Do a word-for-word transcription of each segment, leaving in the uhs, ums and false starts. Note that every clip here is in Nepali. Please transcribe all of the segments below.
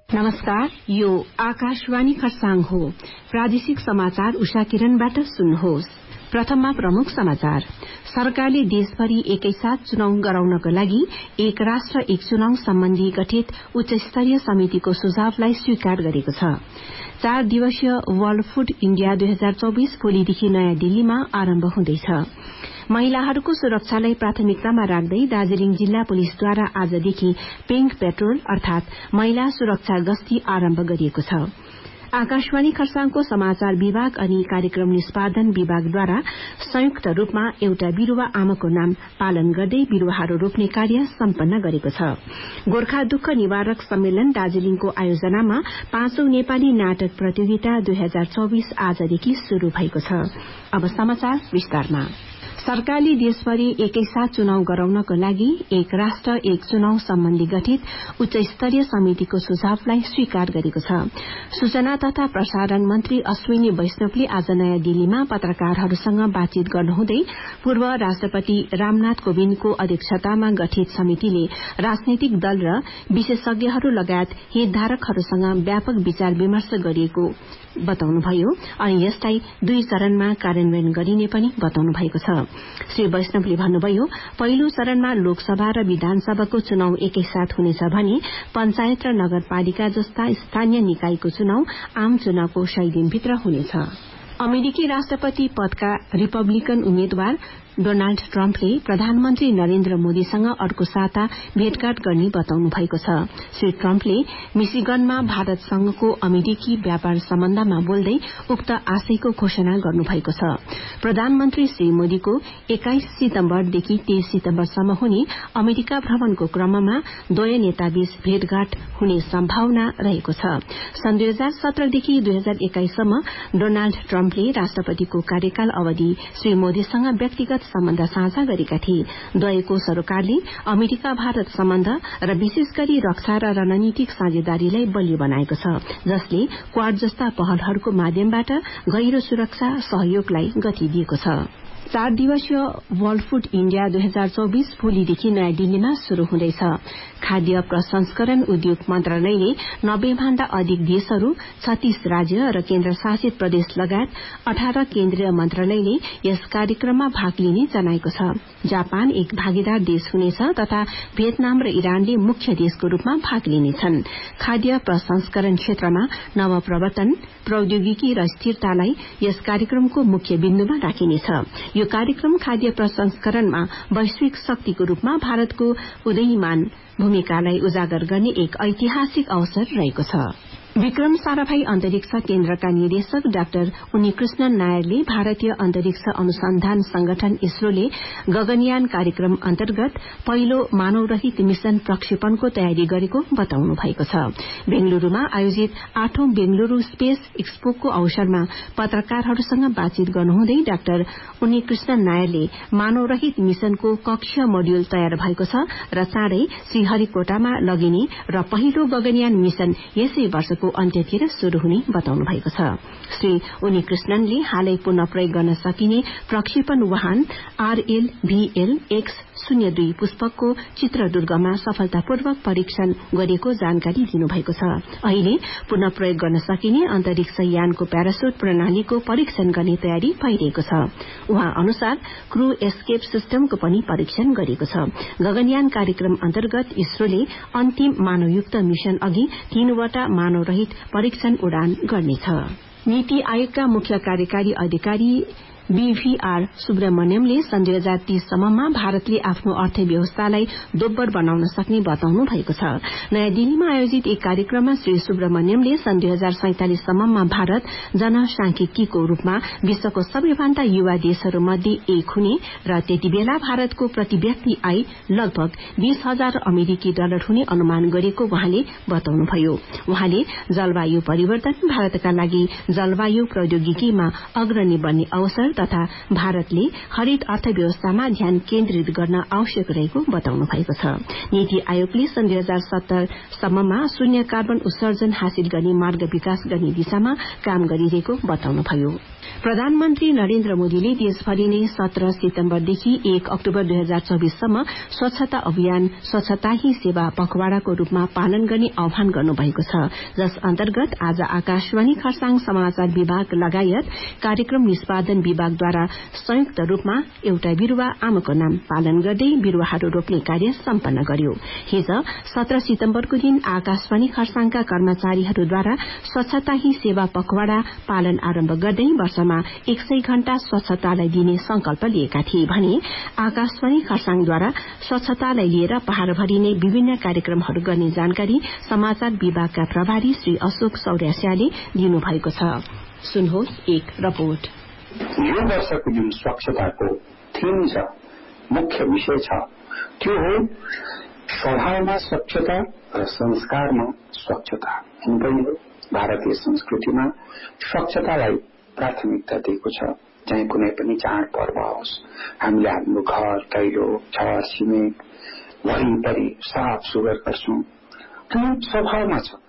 नमस्कार, यो आकाशवाणी खरसाङ हो। प्रादेशिक समाचार उषा किरणबाट सुन्नुहोस्। प्रथममा प्रमुख समाचार। सरकारले देशभरि एकैसाथ चुनाव गराउनको लागि एक राष्ट्र एक चुनाव सम्बन्धी गठित उच्च स्तरीय समितिको सुझावलाई स्वीकार गरेको छ। चार दिवसीय वर्ल्ड फूड इण्डिया दुई हजार चौबीस भोलिदेखि नयाँ दिल्लीमा आरम्भ हुँदैछ। महिलाहरूको सुरक्षालाई प्राथमिकतामा राख्दै दार्जीलिङ जिल्ला पुलिसद्वारा आजदेखि पिंक पेट्रोल अर्थात महिला सुरक्षा गस्ती आरम्भ गरिएको छ। आकाशवाणी खरसाङको समाचार विभाग अनि कार्यक्रम निष्पादन विभागद्वारा संयुक्त रूपमा एउटा बिरूवा आमाको नाम पालन गर्दै बिरूवाहरू रोप्ने कार्य सम्पन्न गरेको छ। गोर्खा दुःख निवारक सम्मेलन दार्जीलिङको आयोजनामा पाँचौं नेपाली नाटक प्रतियोगिता दुई हजार चौबीस आजदेखि शुरू भएको छ। अब समाचार विस्तारमा। सरकारले देशभरि एकैसाथ चुनाव गराउनको लागि एक राष्ट्र एक चुनाव सम्बन्धी गठित उच्च स्तरीय समितिको सुझावलाई स्वीकार गरेको छ। सूचना तथा प्रसारण मन्त्री अश्विनी वैष्णवले आज नयाँ दिल्लीमा पत्रकारहरूसँग बातचीत गर्नुहुँदै पूर्व राष्ट्रपति रामनाथ कोविन्दको अध्यक्षतामा गठित समितिले राजनैतिक दल र विशेषज्ञहरू लगायत हितधारकहरूसँग व्यापक विचार विमर्श गरिएको बताउनुभयो अनि यसलाई दुई चरणमा कार्यान्वयन गरिने पनि बताउनु भएको छ। श्री वैष्णवले भन्नुभयो, पहिलो चरणमा लोकसभा र विधानसभाको चुनाव एकैसाथ हुनेछ भने पंचायत र नगरपालिका जस्ता स्थानीय निकायको चुनाव आम चुनावको सय दिनभित्र हुनेछ। अमेरिकी राष्ट्रपति पदका रिपब्लिकन उम्मेद्वार डोनाल्ड ट्रम्पले प्रधानमन्त्री नरेन्द्र मोदीसँग अर्को साता भेटघाट गर्ने बताउनु भएको छ। श्री ट्रम्पले मिशिगनमा भारतसँगको अमेरिकी व्यापार सम्बन्धमा बोल्दै उक्त आशयको घोषणा गर्नुभएको छ। प्रधानमन्त्री श्री मोदीको एक्काइस सितम्बरदेखि तेइस सितम्बरसम्म हुने अमेरिका भ्रमणको क्रममा दुवै नेताबीच भेटघाट हुने सम्भावना रहेको छ। सन् दुई हजार सत्रदेखि दुई हजार एक्काइससम्म डोनाल्ड ट्रम्पले राष्ट्रपतिको कार्यकाल अवधि श्री मोदीसँग व्यक्तिगत सम्बन्ध साझा गरेका थिए। दुवैको सरकारले अमेरिका भारत सम्बन्ध र विशेष गरी रक्षा र रणनीतिक साझेदारीलाई बलियो बनाएको छ, जसले क्वाड जस्ता पहलहरूको माध्यमबाट गहिरो सुरक्षा सहयोगलाई गति दिएको छ। चार दिवसीय वर्ल्ड फूड इण्डिया दुई हजार चौबीस भोलिदेखि नयाँ दिल्लीमा शुरू हुँदैछ। खाद्य प्रसंस्करण उद्योग मन्त्रालयले नब्बे भन्दा अधिक देशहरू, छत्तीस राज्य र केन्द्र शासित प्रदेश लगायत अठारह केन्द्रीय मन्त्रालयले यस कार्यक्रममा भाग लिने जनाएको छ। जापान एक भागीदार देश हुनेछ तथा भियतनाम र इरानले मुख्य देशको रूपमा भाग लिनेछन्। खाद्य प्रसंस्करण क्षेत्रमा नवप्रवर्तन, प्रौद्योगिकी र स्थिरतालाई यस कार्यक्रमको मुख्य बिन्दुमा राखिनेछ। यो कार्यक्रम खाद्य प्रसंस्करणमा वैश्विक शक्तिको रूपमा भारतको उदयमान भूमिकालाई उजागर गर्ने एक ऐतिहासिक अवसर रहेको छ। विक्रम साराभाई अन्तरिक्ष केन्द्रका निदेशक डाक्टर उन्नीकृष्णन नायरले भारतीय अन्तरिक्ष अनुसन्धान संगठन इसरोले गगनयान कार्यक्रम अन्तर्गत पहिलो मानवरहित मिशन प्रक्षेपणको तयारी गरेको बताउनु भएको छ। बेंगलुरूमा आयोजित आठौं बेंगलुरू स्पेस एक्सपोको अवसरमा पत्रकारहरूसँग बातचीत गर्नुहुँदै डाक्टर उन्नीकृष्णन नायरले मानवरहित मिशनको कक्षीय मोड्यूल तयार भएको छ र चाँडै श्रीहरिकोटामा लगिने र पहिलो गगनयान मिशन यसै वर्षको अन्त्यतिर शुरू हुने बताउनु भएको छ। श्री उन्नीकृष्णनले हालै पुनः प्रयोग गर्न सकिने प्रक्षेपण वाहन आरएल भीएल एक्स शून्य दुई पुष्पकको चित्रदुर्गमा सफलतापूर्वक परीक्षण गरेको जानकारी दिनुभएको छ। अहिले पुनः प्रयोग गर्न सकिने अन्तरिक्ष यानको प्याराशुट प्रणालीको परीक्षण गर्ने तयारी भइरहेको छ। उहाँ अनुसार क्रू एस्केप सिस्टमको पनि परीक्षण गरेको छ। गगनयान कार्यक्रम अन्तर्गत इसरोले अन्तिम मानवयुक्त मिशन अघि तीनवटा मानव रहित परीक्षण उडान गर्नेछ। नीति आयोगका मुख्य कार्यकारी अधिकारी बीभीआर सुब्रमण्यमले सन् दुई हजार तीससम्ममा भारतले आफ्नो अर्थव्यवस्थालाई दोब्बर बनाउन सक्ने बताउनु भएको छ। नयाँ दिल्लीमा आयोजित एक कार्यक्रममा श्री सुब्रमण्यमले सन् दुई हजार सैंतालिससम्ममा भारत जनसांख्यिकीको रूपमा विश्वको सबैभन्दा युवा देशहरू मध्ये एक हुने र त्यति बेला भारतको प्रति व्यक्ति आय लगभग बीस हजार अमेरिकी डलर हुने अनुमान गरेको उहाँले बताउनुभयो। उहाँले जलवायु परिवर्तन, भारतका लागि जलवायु प्रौद्योगिकीमा अग्रणी बन्ने अवसर तथा भारतले हरित अर्थव्यवस्थामा ध्यान केन्द्रित गर्न आवश्यक रहेको बताउनु भएको छ। नीति आयोगले सन् दुई हजार सत्तर सम्ममा शून्य कार्बन उत्सर्जन हासिल गर्ने मार्ग विकास गर्ने दिशामा काम गरिरहेको बताउनुभयो। प्रधानमन्त्री नरेन्द्र मोदीले देशभरि नै सत्रह सितम्बरदेखि एक अक्टोबर दुई हजार चौबीससम्म स्वच्छता अभियान स्वच्छता ही सेवा पखवाड़ाको रूपमा पालन गर्ने आह्वान गर्नुभएको छ, जस अन्तर्गत आज आकाशवाणी खरसाङ समाचार विभाग लगायत कार्यक्रम निष्पादन विभागद्वारा संयुक्त रूपमा एउटा बिरूवा आमाको नाम पालन गर्दै बिरूवाहरू रोप्ने कार्य सम्पन्न गर्यो। हिज सत्रह सितम्बरको दिन आकाशवाणी खरसाङका कर्मचारीहरूद्वारा स्वच्छता ही सेवा पखवाड़ा पालन आरम्भ गर्दै वर्षमा एक सय घण्टा स्वच्छतालाई दिने संकल्प लिएका थिए भने आकाशवाणी खरसाङद्वारा स्वच्छतालाई लिएर पहाड़भरि नै विभिन्न कार्यक्रमहरू गर्ने जानकारी समाचार विभागका प्रभारी श्री अशोक सौर्यास्याले दिनुभएको छ। सुन्नुहोस् एक रिपोर्ट। यो वर्षको जुन स्वच्छताको थीम छ, मुख्य विषय छ, त्यो हो स्वभावमा स्वच्छता र संस्कारमा स्वच्छता। भारतीय संस्कृतिमा स्वच्छतालाई प्राथमिकता दिएको छ। चाहे कुनै पनि चाड पर्व होस्, हामीले आफ्नो घर दैलो छर छिमेक वरिपरि साफ सुग्घर गर्छौं, त्यो स्वभावमा छ।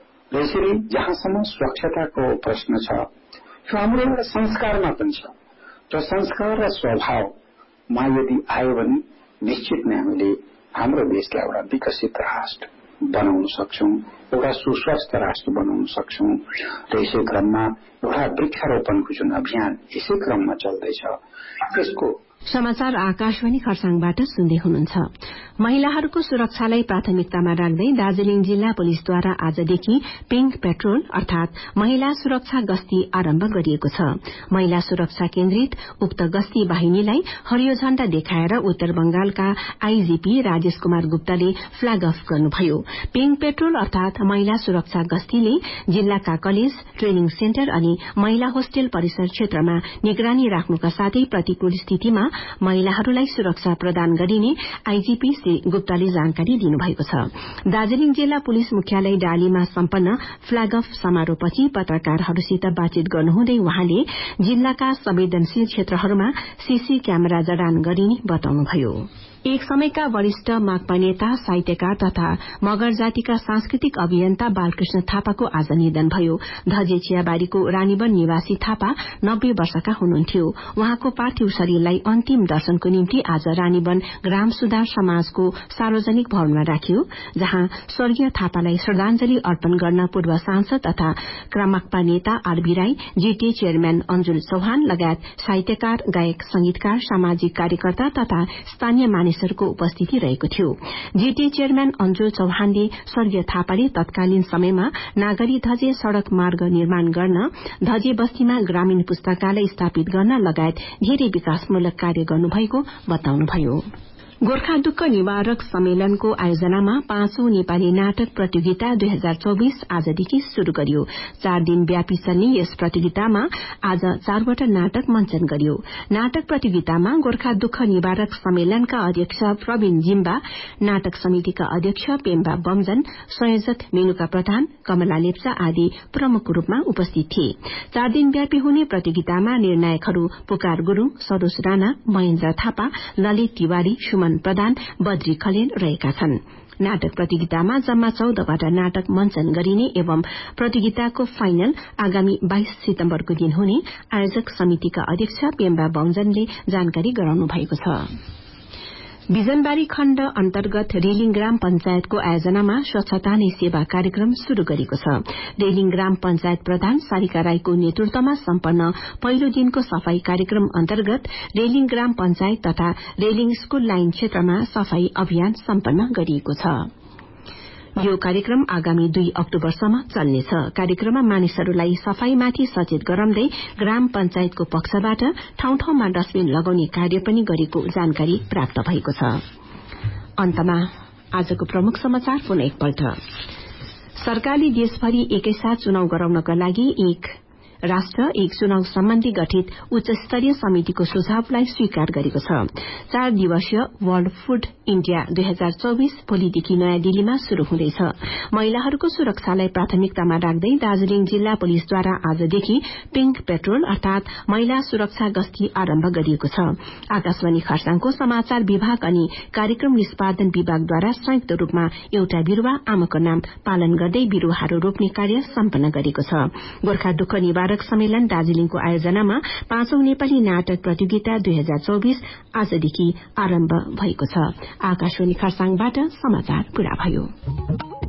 यसरी जहाँसम्म स्वच्छताको प्रश्न छ, त्यो हाम्रो एउटा संस्कारमा पनि छ। त्यो संस्कार र स्वभावमा यदि आयो भने निश्चित नै हामीले हाम्रो देशलाई एउटा विकसित राष्ट्र बनाउन सक्छौं, एउटा सुस्वस्थ राष्ट्र बनाउन सक्छौं। र यसै क्रममा एउटा वृक्षारोपणको जुन अभियान यसै क्रममा चल्दैछ, यसको समाचार आकाशवाणी खरसाङबाट सुन्दै हुनुहुन्छ। महिलाहरूको सुरक्षालाई प्राथमिकतामा राख्दै दार्जीलिङ जिल्ला पुलिसद्वारा आजदेखि पिंक पेट्रोल अर्थात महिला सुरक्षा गस्ती आरम्भ गरिएको छ। महिला सुरक्षा केन्द्रित उक्त गस्ती वाहिनीलाई हरियो झण्डा देखाएर उत्तर बंगालका आईजीपी राजेश कुमार गुप्ताले फ्ल्याग अफ गर्नुभयो। पिंक पेट्रोल अर्थात महिला सुरक्षा गस्तीले जिल्लाका कलेज, ट्रेनिङ सेन्टर अनि महिला होस्टेल परिसर क्षेत्रमा निगरानी राख्नुका साथै प्रतिकूल स्थितिमा महिलाहरूलाई सुरक्षा प्रदान गरिने आईजीपी श्री गुप्ताले जानकारी दिनुभएको छ। दार्जीलिङ जिल्ला पुलिस मुख्यालय डालीमा सम्पन्न फ्ल्याग अफ समारोहपछि पत्रकारहरूसित बातचीत गर्नुहुँदै उहाँले जिल्लाका संवेदनशील क्षेत्रहरूमा सीसी क्यामेरा जडान गरिने बताउनुभयो। एक समयका वरिष्ठ माकपा नेता, साहित्यकार तथा मगर जातिका सांस्कृतिक अभियन्ता बालकृष्ण थापाको आज निधन भयो। धजे चियाबारीको रानीवन निवासी थापा नब्बे वर्षका हुनुहुन्थ्यो। उहाँको पार्थिव शरीरलाई अन्तिम दर्शनको निम्ति आज रानीवन ग्राम सुधार समाजको सार्वजनिक भवनमा राखियो, जहाँ स्वर्गीय थापालाई श्रद्धांजलि अर्पण गर्न पूर्व सांसद तथा माकपा नेता RB Rai, GTA chairman Anjul Chauhan लगायत साहित्यकार, गायक, संगीतकार, सामाजिक कार्यकर्ता तथा स्थानीय मानिसहरूको उपस्थिति रहेको थियो। जीटीए चेयरम्यान अंजुल चौहानले स्वर्गीय थापाले तत्कालीन समयमा नागरी धजे सड़क मार्ग निर्माण गर्न, धजे बस्तीमा ग्रामीण पुस्तकालय स्थापित गर्न लगायत धेरै विकासमूलक कार्य गर्नुभएको बताउनुभयो। गोर्खा दुःख निवारक सम्मेलनको आयोजनामा पाँचौं नेपाली नाटक प्रतियोगिता दुई हजार चौबीस आजदेखि शुरू गरियो। चार दिन व्यापी चल्ने यस प्रतियोगितामा आज चारवटा नाटक मञ्चन गरियो। नाटक प्रतियोगितामा गोर्खा दुःख निवारक सम्मेलनका अध्यक्ष प्रवीण जिम्बा, नाटक समितिका अध्यक्ष पेम्बा बमजन, संयोजक मेनुका प्रधान, कमला लेप्चा आदि प्रमुख रूपमा उपस्थित थिए। चार दिन व्यापी हुने प्रतियोगितामा निर्णायकहरू पुकार गुरूङ, सरोज राणा, महेन्द्र थापा, ललित तिवारी, सुमन प्रधान, बद्री खलेल रहेका छन्। नाटक प्रतियोगितामा जम्मा चौधवटा नाटक मञ्चन गरिने एवं प्रतियोगिताको फाइनल आगामी बाइस सितम्बरको दिन हुने आयोजक समितिका अध्यक्ष पेम्बा बमजनले जानकारी गराउनु भएको छ। बिजनबारी खण्ड अन्तर्गत रेलिङ ग्राम पंचायतको आयोजनामा स्वच्छता नै सेवा कार्यक्रम शुरू गरेको छ। रेलिङ ग्राम पंचायत प्रधान सारिका राईको नेतृत्वमा सम्पन्न पहिलो दिनको सफाई कार्यक्रम अन्तर्गत रेलिङ ग्राम पंचायत तथा रेलिङ स्कूल लाइन क्षेत्रमा सफाई अभियान सम्पन्न गरिएको छ। यो कार्यक्रम आगामी दुई अक्टोबरसम्म चल्नेछ। कार्यक्रममा मानिसहरूलाई सफाईमाथि सचेत गराउँदै ग्राम पंचायतको पक्षबाट ठाउँ ठाउँमा डस्टबिन लगाउने कार्य पनि गरेको जानकारी प्राप्त भएको छ। अन्तमा आजको प्रमुख समाचार पुनः एकपल्ट। सरकारले देशभरि एकैसाथ चुनाव गराउनका लागि एक राष्ट्र एक चुनाव सम्बन्धी गठित उच्च स्तरीय समितिको सुझावलाई स्वीकार गरेको छ। चार दिवसीय वर्ल्ड फूड इण्डिया दुई हजार चौबीस भोलिदेखि नयाँ दिल्लीमा शुरू हुँदैछ। महिलाहरूको सुरक्षालाई प्राथमिकतामा राख्दै दार्जीलिङ जिल्ला पुलिसद्वारा आजदेखि पिंक पेट्रोल अर्थात महिला सुरक्षा गस्ती आरम्भ गरिएको छ। आकाशवाणी खरसाङको समाचार विभाग अनि कार्यक्रम निष्पादन विभागद्वारा संयुक्त रूपमा एउटा बिरूवा आमाको नाम पालन गर्दै बिरूवाहरू रोप्ने कार्य सम्पन्न गरेको छ। गोर्खा दुःख निवारक सम्मेलन दार्जीलिङको आयोजनामा पाँचौं नेपाली नाटक प्रतियोगिता दुई हजार चौबीस आजदेखि आरम्भ भएको छ। आकाशवाणी खरसाङबाट समाचार पूरा भयो।